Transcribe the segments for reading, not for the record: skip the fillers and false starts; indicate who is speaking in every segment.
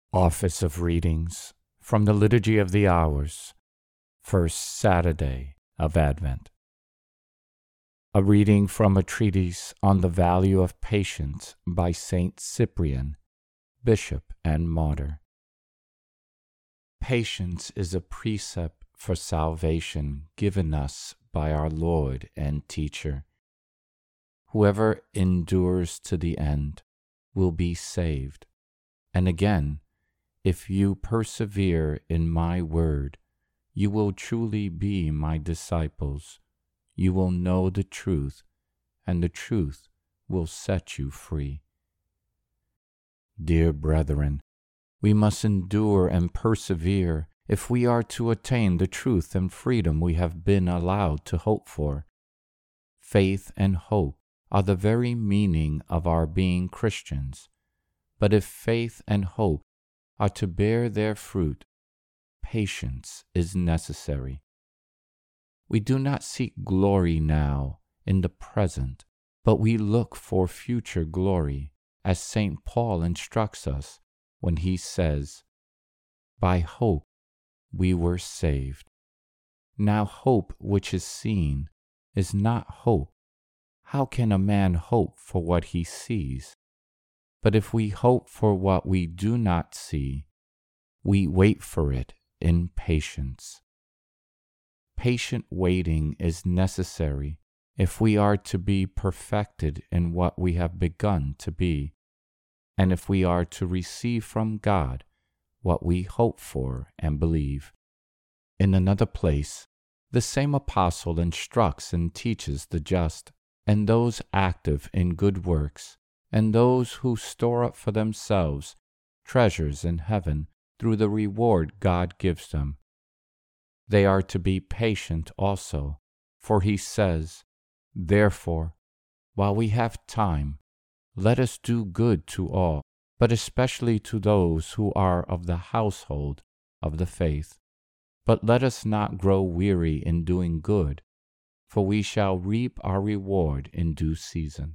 Speaker 1: Office of Readings from the Liturgy of the Hours, First Saturday of Advent. A reading from a treatise on the value of patience by Saint Cyprian, Bishop and Martyr. Patience is a precept for salvation given us by our Lord and Teacher. Whoever endures to the end will be saved. And again, if you persevere in my word, you will truly be my disciples. You will know the truth, and the truth will set you free. Dear brethren, we must endure and persevere if we are to attain the truth and freedom we have been allowed to hope for. Faith and hope are the very meaning of our being Christians. But if faith and hope are to bear their fruit, patience is necessary. We do not seek glory now in the present, but we look for future glory, as St. Paul instructs us when he says, "By hope we were saved." Now hope which is seen is not hope. How can a man hope for what he sees? But if we hope for what we do not see, we wait for it in patience. Patient waiting is necessary if we are to be perfected in what we have begun to be, and if we are to receive from God what we hope for and believe. In another place, the same apostle instructs and teaches the just, and those active in good works, and those who store up for themselves treasures in heaven through the reward God gives them. They are to be patient also, for he says, "Therefore, while we have time, let us do good to all, but especially to those who are of the household of the faith. But let us not grow weary in doing good, for we shall reap our reward in due season."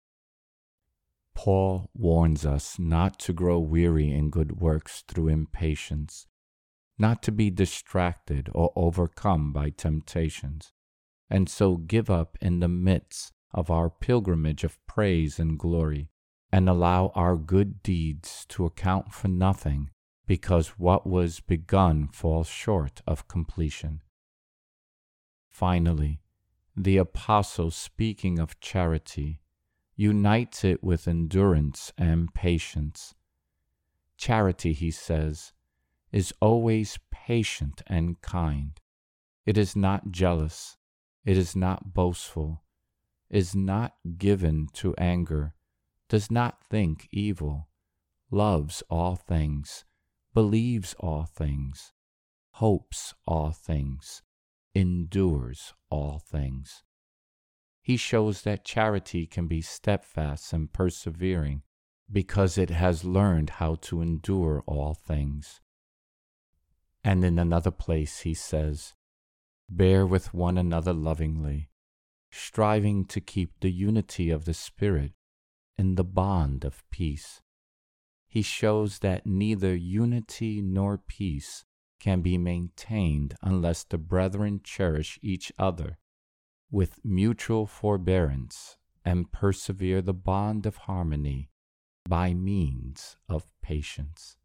Speaker 1: Paul warns us not to grow weary in good works through impatience, not to be distracted or overcome by temptations, and so give up in the midst of our pilgrimage of praise and glory, and allow our good deeds to account for nothing because what was begun falls short of completion. Finally, the apostle, speaking of charity, unites it with endurance and patience. Charity, he says, is always patient and kind. It is not jealous. It is not boastful. Is not given to anger. Does not think evil. Loves all things. Believes all things. Hopes all things. Endures all things. He shows that charity can be steadfast and persevering because it has learned how to endure all things. And in another place he says, "Bear with one another lovingly, striving to keep the unity of the Spirit in the bond of peace." He shows that neither unity nor peace can be maintained unless the brethren cherish each other with mutual forbearance and persevere the bond of harmony by means of patience.